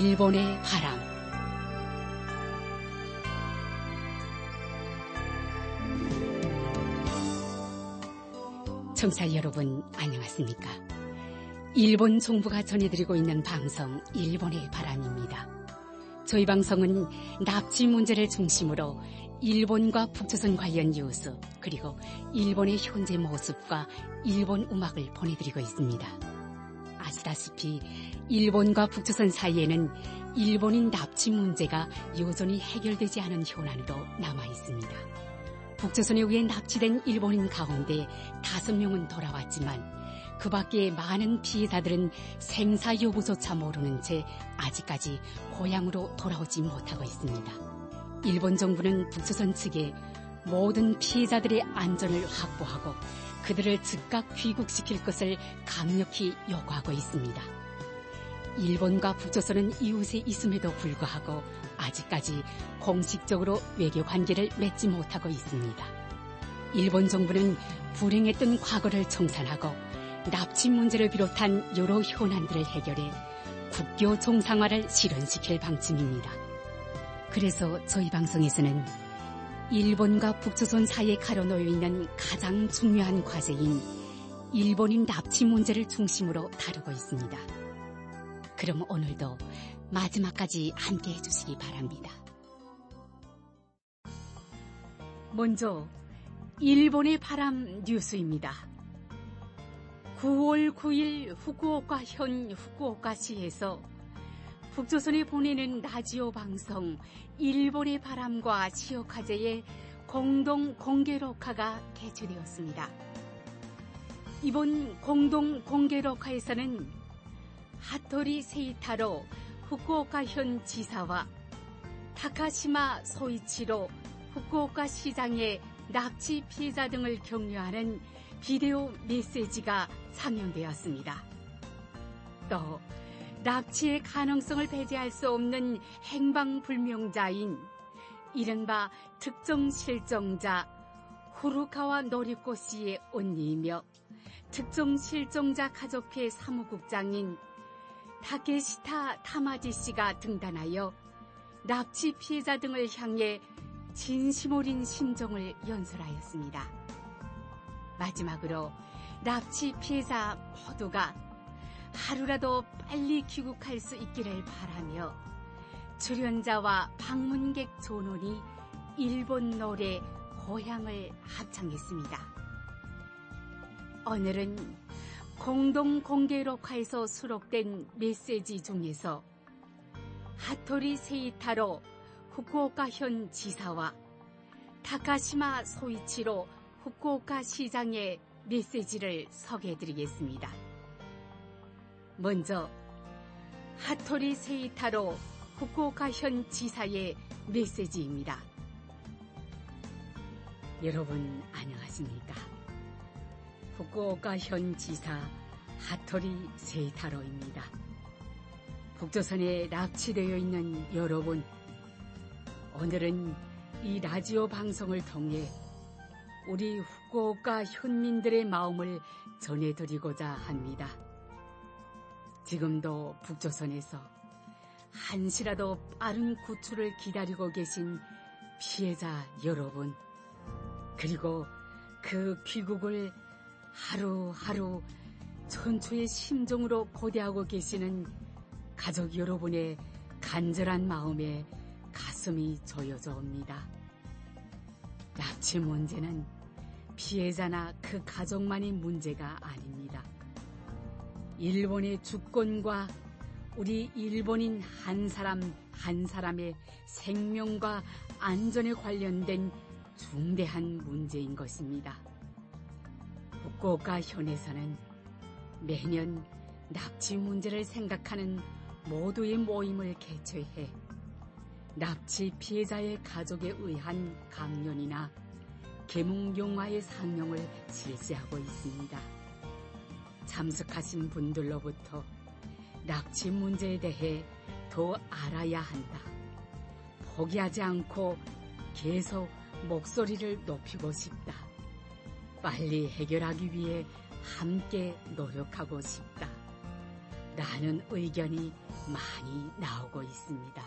일본의 바람. 청취자 여러분, 안녕하십니까? 일본 정부가 전해드리고 있는 방송 일본의 바람입니다. 저희 방송은 납치 문제를 중심으로 일본과 북조선 관련 뉴스, 그리고 일본의 현재 모습과 일본 음악을 보내드리고 있습니다. 아시다시피 일본과 북조선 사이에는 일본인 납치 문제가 여전히 해결되지 않은 현안으로 남아 있습니다. 북조선에 의해 납치된 일본인 가운데 5명은 돌아왔지만 그 밖에 많은 피해자들은 생사 여부조차 모르는 채 아직까지 고향으로 돌아오지 못하고 있습니다. 일본 정부는 북조선 측에 모든 피해자들의 안전을 확보하고 그들을 즉각 귀국시킬 것을 강력히 요구하고 있습니다. 일본과 북조선은 이웃에 있음에도 불구하고 아직까지 공식적으로 외교 관계를 맺지 못하고 있습니다. 일본 정부는 불행했던 과거를 청산하고 납치 문제를 비롯한 여러 현안들을 해결해 국교 정상화를 실현시킬 방침입니다. 그래서 저희 방송에서는 일본과 북조선 사이에 가려놓여 있는 가장 중요한 과제인 일본인 납치 문제를 중심으로 다루고 있습니다. 그럼 오늘도 마지막까지 함께해 주시기 바랍니다. 먼저 일본의 바람 뉴스입니다. 9월 9일 후쿠오카현 후쿠오카시에서 북조선에 보내는 라디오 방송 일본의 바람과 시오카제의 공동 공개 녹화가 개최되었습니다. 이번 공동 공개 녹화에서는 하토리 세이타로 후쿠오카현 지사와 타카시마 소이치로 후쿠오카 시장의 납치 피해자 등을 격려하는 비디오 메시지가 상영되었습니다. 또 납치의 가능성을 배제할 수 없는 행방불명자인 이른바 특정 실종자 후루카와 노리코 씨의 언니이며 특정 실종자 가족회 사무국장인 타케시타 타마지 씨가 등단하여 납치 피해자 등을 향해 진심 어린 심정을 연설하였습니다. 마지막으로 납치 피해자 모두가 하루라도 빨리 귀국할 수 있기를 바라며 출연자와 방문객 전원이 일본 노래 고향을 합창했습니다. 오늘은 공동 공개 녹화에서 수록된 메시지 중에서 하토리 세이타로 후쿠오카현 지사와 타카시마 소이치로 후쿠오카 시장의 메시지를 소개해드리겠습니다. 먼저 하토리 세이타로 후쿠오카현 지사의 메시지입니다. 여러분 안녕하십니까? 후쿠오카현 지사 하토리 세이타로입니다. 북조선에 납치되어 있는 여러분, 오늘은 이 라디오 방송을 통해 우리 후쿠오카 현민들의 마음을 전해드리고자 합니다. 지금도 북조선에서 한시라도 빠른 구출을 기다리고 계신 피해자 여러분, 그리고 그 귀국을 하루하루 천추의 심정으로 고대하고 계시는 가족 여러분의 간절한 마음에 가슴이 조여져 옵니다. 납치 문제는 피해자나 그 가족만의 문제가 아닙니다. 일본의 주권과 우리 일본인 한 사람 한 사람의 생명과 안전에 관련된 중대한 문제인 것입니다. 후쿠오카 현에서는 매년 납치 문제를 생각하는 모두의 모임을 개최해 납치 피해자의 가족에 의한 강연이나 개몽 영화의 상영을 실시하고 있습니다. 참석하신 분들로부터 납치 문제에 대해 더 알아야 한다, 포기하지 않고 계속 목소리를 높이고 싶다, 빨리 해결하기 위해 함께 노력하고 싶다 라는 의견이 많이 나오고 있습니다.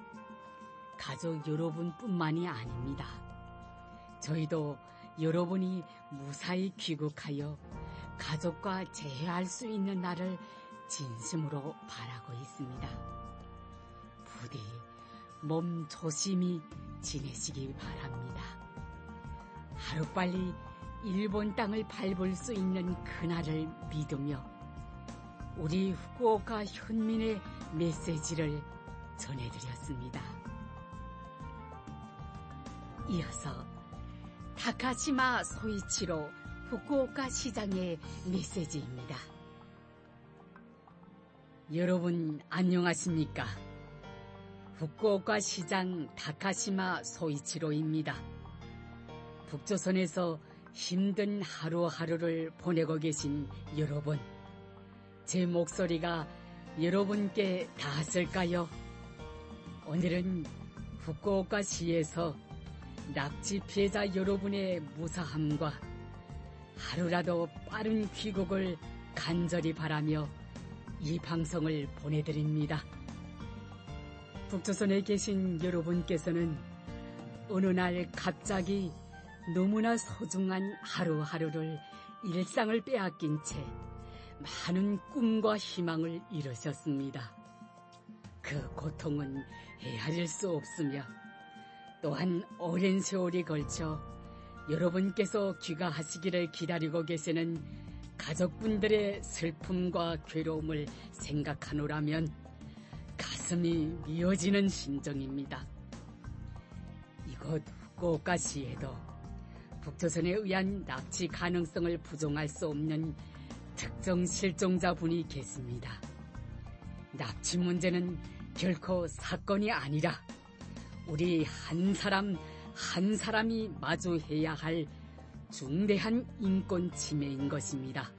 가족 여러분뿐만이 아닙니다. 저희도 여러분이 무사히 귀국하여 가족과 재회할 수 있는 날을 진심으로 바라고 있습니다. 부디 몸 조심히 지내시기 바랍니다. 하루빨리 일본 땅을 밟을 수 있는 그날을 믿으며 우리 후쿠오카 현민의 메시지를 전해드렸습니다. 이어서 타카시마 소이치로 후쿠오카 시장의 메시지입니다. 여러분 안녕하십니까? 후쿠오카 시장 타카시마 소이치로입니다. 북조선에서 힘든 하루하루를 보내고 계신 여러분, 제 목소리가 여러분께 닿았을까요? 오늘은 후쿠오카시에서 납치 피해자 여러분의 무사함과 하루라도 빠른 귀국을 간절히 바라며 이 방송을 보내드립니다. 북조선에 계신 여러분께서는 어느 날 갑자기 너무나 소중한 하루하루를 일상을 빼앗긴 채 많은 꿈과 희망을 이루셨습니다. 그 고통은 헤아릴 수 없으며 또한 오랜 세월이 걸쳐 여러분께서 귀가하시기를 기다리고 계시는 가족분들의 슬픔과 괴로움을 생각하노라면 가슴이 미어지는 심정입니다. 이곳 후쿠오카시에도 북조선에 의한 납치 가능성을 부정할 수 없는 특정 실종자분이 계십니다. 납치 문제는 결코 사건이 아니라 우리 한 사람이 마주해야 할 중대한 인권 침해인 것입니다.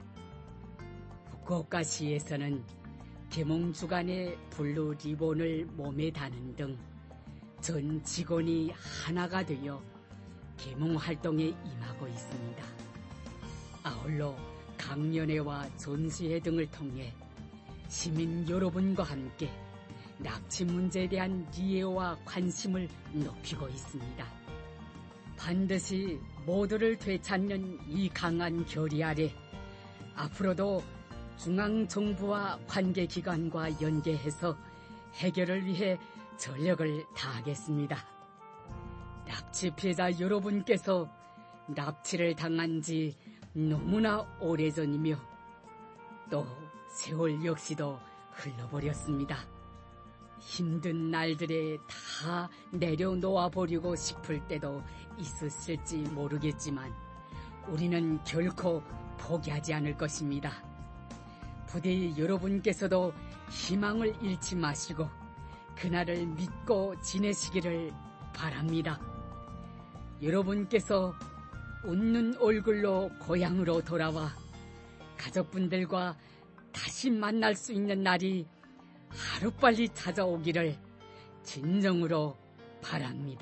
후쿠오카시에서는 개몽 주간에 블루 리본을 몸에 다는 등 전 직원이 하나가 되어 개몽 활동에 임하고 있습니다. 아울러 강연회와 전시회 등을 통해 시민 여러분과 함께 납치 문제에 대한 이해와 관심을 높이고 있습니다. 반드시 모두를 되찾는 이 강한 결의 아래 앞으로도 중앙정부와 관계기관과 연계해서 해결을 위해 전력을 다하겠습니다. 납치 피해자 여러분께서 납치를 당한 지 너무나 오래전이며 또 세월 역시도 흘러버렸습니다. 힘든 날들에 다 내려놓아버리고 싶을 때도 있으실지 모르겠지만 우리는 결코 포기하지 않을 것입니다. 부디 여러분께서도 희망을 잃지 마시고 그날을 믿고 지내시기를 바랍니다. 여러분께서 웃는 얼굴로 고향으로 돌아와 가족분들과 다시 만날 수 있는 날이 하루빨리 찾아오기를 진정으로 바랍니다.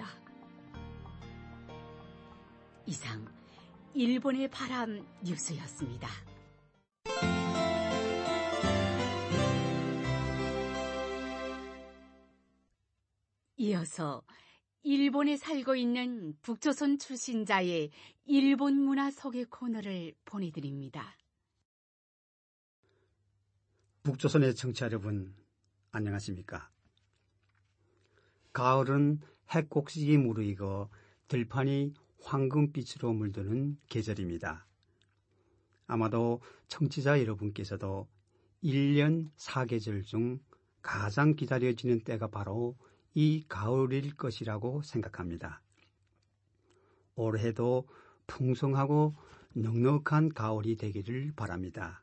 이상 일본의 바람 뉴스였습니다. 이어서 일본에 살고 있는 북조선 출신자의 일본 문화 소개 코너를 보내드립니다. 북조선의 청취자 여러분, 안녕하십니까? 가을은 해곡식이 무르익어 들판이 황금빛으로 물드는 계절입니다. 아마도 청취자 여러분께서도 1년 4계절 중 가장 기다려지는 때가 바로 이 가을일 것이라고 생각합니다. 올해도 풍성하고 넉넉한 가을이 되기를 바랍니다.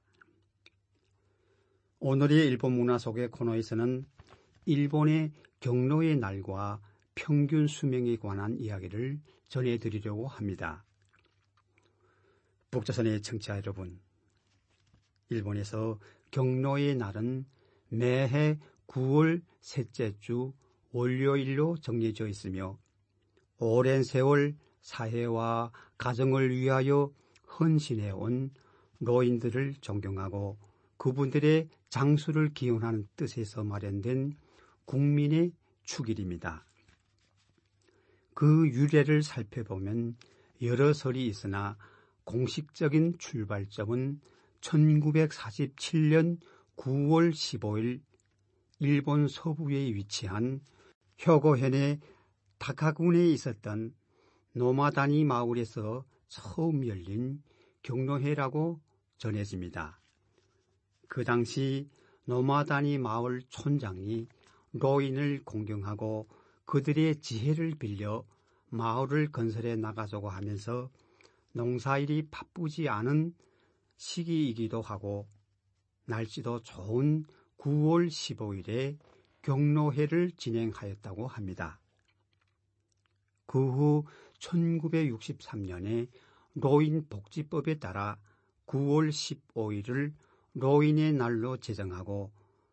오늘의 일본 문화 소개 코너에서는 일본의 경로의 날과 평균 수명에 관한 이야기를 전해드리려고 합니다. 북조선의 청취자 여러분, 일본에서 경로의 날은 매해 9월 셋째 주 월요일로 정해져 있으며 오랜 세월 사회와 가정을 위하여 헌신해온 노인들을 존경하고 그분들의 장수를 기원하는 뜻에서 마련된 국민의 축일입니다. 그 유래를 살펴보면 여러 설이 있으나 공식적인 출발점은 1947년 9월 15일 일본 서부에 위치한 혀고현의 다카군에 있었던 노마다니 마을에서 처음 열린 경로회라고 전해집니다. 그 당시 노마다니 마을 촌장이 로인을 공경하고 그들의 지혜를 빌려 마을을 건설해 나가자고 하면서 농사일이 바쁘지 않은 시기이기도 하고 날씨도 좋은 9월 15일에 경로회를 진행하였다고 합니다. 그 후 1963년에 로인 복지법에 따라 9월 15일을 로인의 날로 제정하고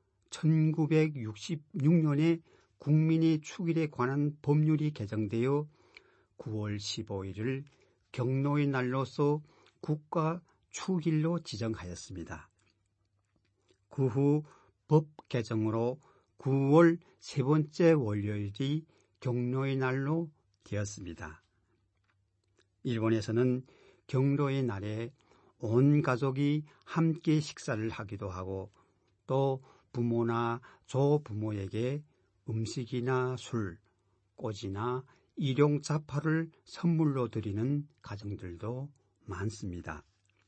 1966년에 국민의 축일에 관한 법률이 개정되어 9월 15일을 경로의 날로서 국가 축일로 지정하였습니다. 그 후 법 개정으로 9월 세 번째 월요일이 경로의 날로 되었습니다. 일본에서는 경로의 날에 온 가족이 함께 식사를 하기도 하고 또 부모나 조부모에게 음식이나 술, 꽃이나 일용차파를 선물로 드리는 가정들도 많습니다.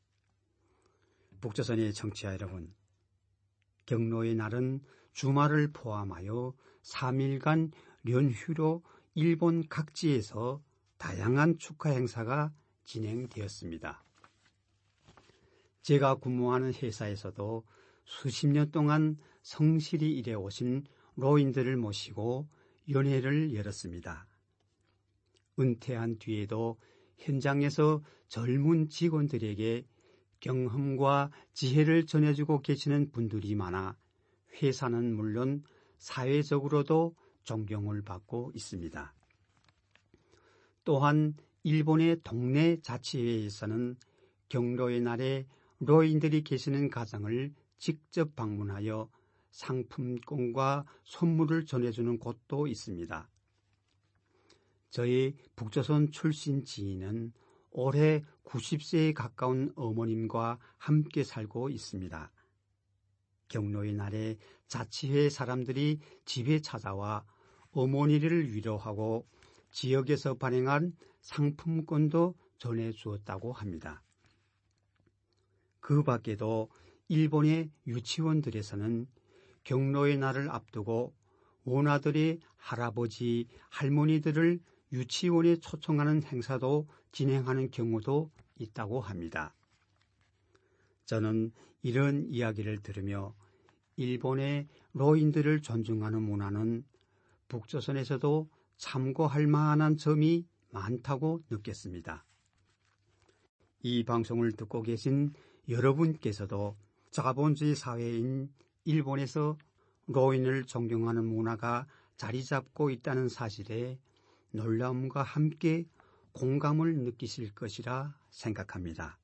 북조선의 청취자 여러분, 경로의 날은 주말을 포함하여 3일간 연휴로 일본 각지에서 다양한 축하 행사가 진행되었습니다. 제가 근무하는 회사에서도 수십 년 동안 성실히 일해오신 로인들을 모시고 연회를 열었습니다. 은퇴한 뒤에도 현장에서 젊은 직원들에게 경험과 지혜를 전해주고 계시는 분들이 많아 회사는 물론 사회적으로도 존경을 받고 있습니다. 또한 일본의 동네 자치회에서는 경로의 날에 로인들이 계시는 가정을 직접 방문하여 상품권과 선물을 전해주는 곳도 있습니다. 저희 북조선 출신 지인은 올해 90세에 가까운 어머님과 함께 살고 있습니다. 경로의 날에 자치회 사람들이 집에 찾아와 어머니를 위로하고 지역에서 발행한 상품권도 전해주었다고 합니다. 그 밖에도 일본의 유치원들에서는 경로의 날을 앞두고 원아들의 할아버지, 할머니들을 유치원에 초청하는 행사도 진행하는 경우도 있다고 합니다. 저는 이런 이야기를 들으며 일본의 로인들을 존중하는 문화는 북조선에서도 참고할 만한 점이 많다고 느꼈습니다. 이 방송을 듣고 계신 여러분께서도 자본주의 사회인 일본에서 로인을 존경하는 문화가 자리 잡고 있다는 사실에 놀라움과 함께 공감을 느끼실 것이라 생각합니다.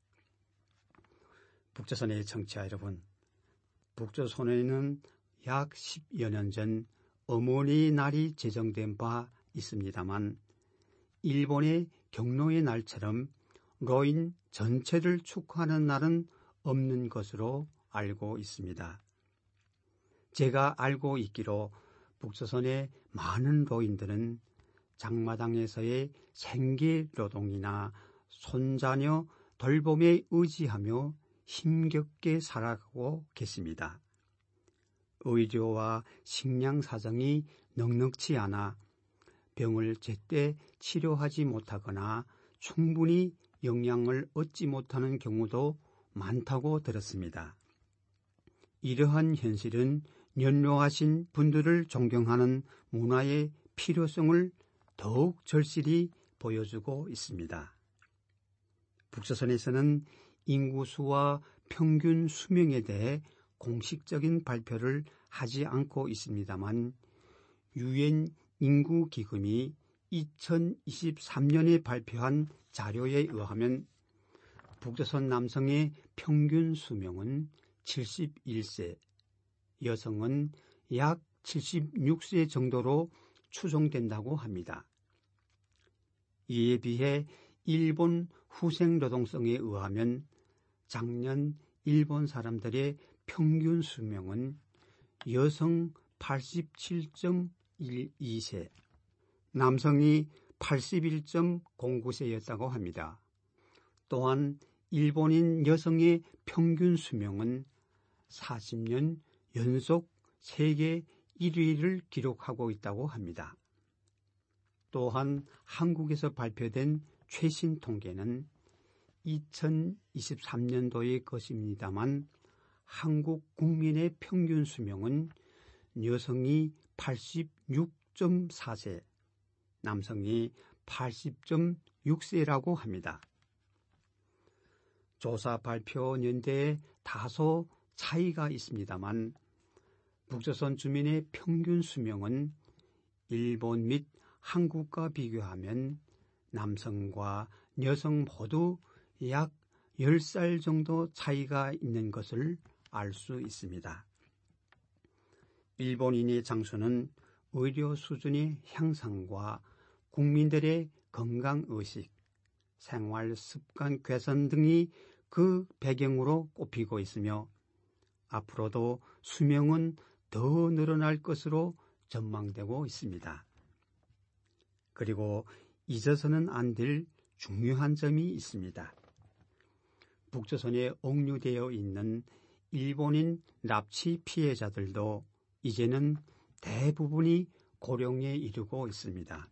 북조선의 청취자 여러분, 북조선에는 약 10여 년 전 어머니의 날이 제정된 바 있습니다만 일본의 경로의 날처럼 로인 전체를 축하하는 날은 없는 것으로 알고 있습니다. 제가 알고 있기로 북조선의 많은 로인들은 장마당에서의 생계노동이나 손자녀 돌봄에 의지하며 힘겹게 살아가고 계십니다. 의료와 식량 사정이 넉넉치 않아 병을 제때 치료하지 못하거나 충분히 영양을 얻지 못하는 경우도 많다고 들었습니다. 이러한 현실은 연로하신 분들을 존경하는 문화의 필요성을 더욱 절실히 보여주고 있습니다. 북조선에서는 인구수와 평균 수명에 대해 공식적인 발표를 하지 않고 있습니다만 유엔 인구기금이 2023년에 발표한 자료에 의하면 북조선 남성의 평균 수명은 71세, 여성은 약 76세 정도로 추정된다고 합니다. 이에 비해 일본 후생노동성에 의하면 작년 일본 사람들의 평균 수명은 여성 87.12세, 남성이 81.09세였다고 합니다. 또한 일본인 여성의 평균 수명은 40년 연속 세계 1위를 기록하고 있다고 합니다. 또한 한국에서 발표된 최신 통계는 2023년도의 것입니다만 한국 국민의 평균 수명은 여성이 86.4세, 남성이 80.6세라고 합니다. 조사 발표 연대에 다소 차이가 있습니다만 북조선 주민의 평균 수명은 일본 및 한국과 비교하면 남성과 여성 모두 약 10살 정도 차이가 있는 것을 알 수 있습니다. 일본인의 장수는 의료 수준의 향상과 국민들의 건강의식, 생활 습관 개선 등이 그 배경으로 꼽히고 있으며 앞으로도 수명은 더 늘어날 것으로 전망되고 있습니다. 그리고 잊어서는 안 될 중요한 점이 있습니다. 북조선에 억류되어 있는 일본인 납치 피해자들도 이제는 대부분이 고령에 이르고 있습니다.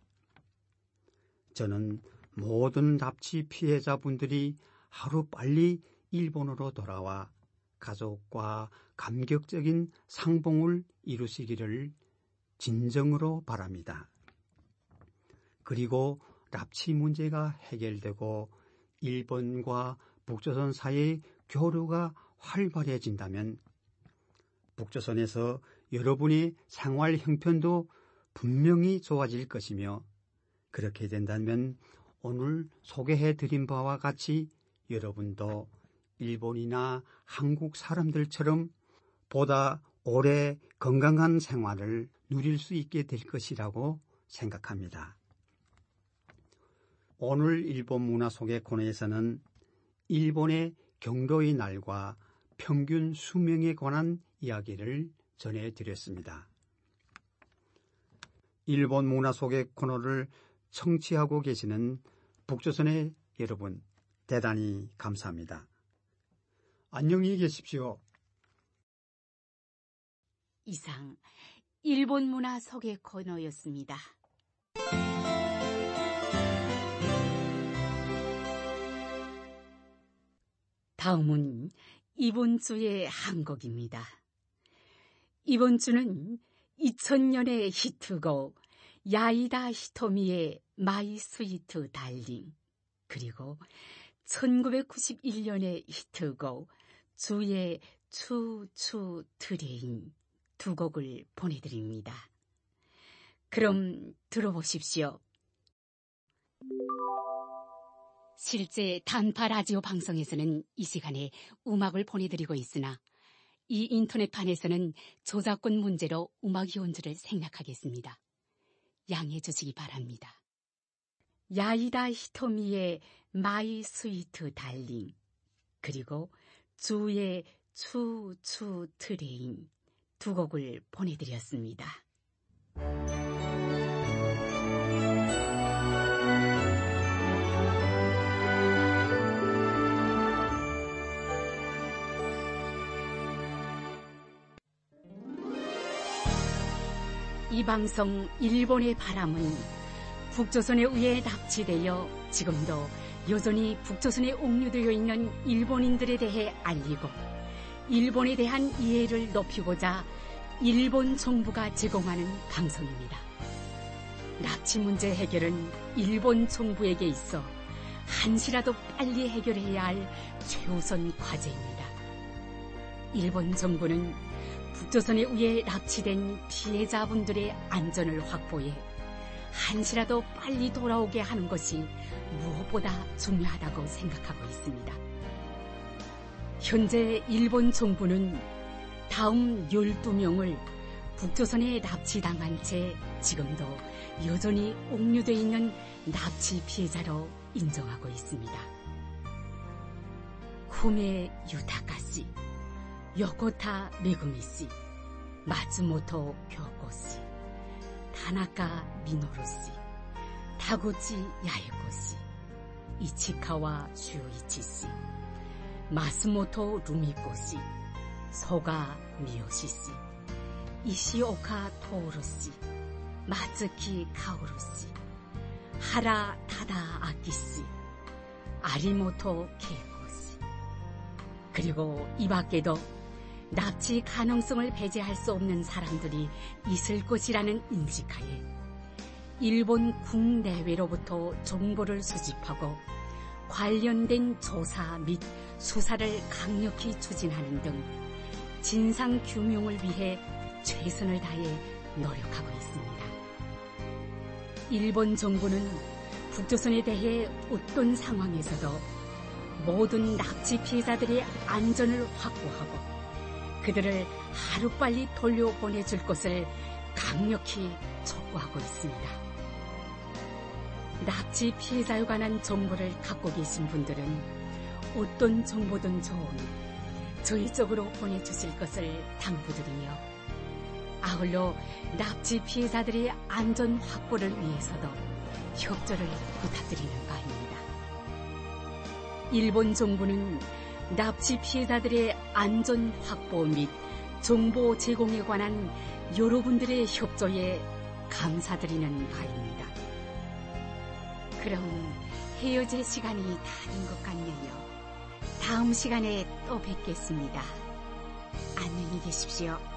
저는 모든 납치 피해자분들이 하루빨리 일본으로 돌아와 가족과 감격적인 상봉을 이루시기를 진정으로 바랍니다. 그리고 납치 문제가 해결되고 일본과 북조선 사이의 교류가 활발해진다면 북조선에서 여러분의 생활 형편도 분명히 좋아질 것이며 그렇게 된다면 오늘 소개해드린 바와 같이 여러분도 일본이나 한국 사람들처럼 보다 오래 건강한 생활을 누릴 수 있게 될 것이라고 생각합니다. 오늘 일본 문화 소개 코너에서는 일본의 경로의 날과 평균 수명에 관한 이야기를 전해드렸습니다. 일본 문화 소개 코너를 청취하고 계시는 북조선의 여러분, 대단히 감사합니다. 안녕히 계십시오. 이상 일본 문화 소개 코너였습니다. 다음은 이번 주의 한곡입니다. 이번 주는 2000년의 히트곡 야이다 히토미의 마이 스위트 달링, 그리고 1991년의 히트곡 주의 추추 트레인 두 곡을 보내드립니다. 그럼 들어보십시오. 실제 단파 라디오 방송에서는 이 시간에 음악을 보내드리고 있으나 이 인터넷판에서는 저작권 문제로 음악이 온 줄을 생략하겠습니다. 양해해 주시기 바랍니다. 야이다 히토미의 마이 스위트 달링, 그리고 주의 추추 트레인 두 곡을 보내드렸습니다. 이 방송 일본의 바람은 북조선에 의해 납치되어 지금도 여전히 북조선에 옥류되어 있는 일본인들에 대해 알리고 일본에 대한 이해를 높이고자 일본 정부가 제공하는 방송입니다. 납치 문제 해결은 일본 정부에게 있어 한시라도 빨리 해결해야 할 최우선 과제입니다. 일본 정부는 북조선에 의해 납치된 피해자분들의 안전을 확보해 한시라도 빨리 돌아오게 하는 것이 무엇보다 중요하다고 생각하고 있습니다. 현재 일본 정부는 다음 12명을 북조선에 납치당한 채 지금도 여전히 옥류돼 있는 납치 피해자로 인정하고 있습니다. 후메 유타카 씨, 요코타 메구미 씨, 마츠모토 교코 씨, 타나카 미노루 씨, 타구치 야에코 씨, 이치카와 슈이치 씨, 마스모토 루미코 씨, 소가 미요시 씨, 이시오카 토오루 씨, 마츠키 카오루 씨, 하라 타다 아키 씨, 아리모토 케이코 씨, 그리고 이 밖에도 납치 가능성을 배제할 수 없는 사람들이 있을 것이라는 인식하에 일본 국내외로부터 정보를 수집하고 관련된 조사 및 수사를 강력히 추진하는 등 진상 규명을 위해 최선을 다해 노력하고 있습니다. 일본 정부는 북조선에 대해 어떤 상황에서도 모든 납치 피해자들의 안전을 확보하고 그들을 하루빨리 돌려보내줄 것을 강력히 촉구하고 있습니다. 납치 피해자에 관한 정보를 갖고 계신 분들은 어떤 정보든 좋으니 저희 쪽으로 보내주실 것을 당부드리며 아울러 납치 피해자들의 안전 확보를 위해서도 협조를 부탁드리는 바입니다. 일본 정부는 납치 피해자들의 안전 확보 및 정보 제공에 관한 여러분들의 협조에 감사드리는 바입니다. 그럼 헤어질 시간이 다 된 것 같네요. 다음 시간에 또 뵙겠습니다. 안녕히 계십시오.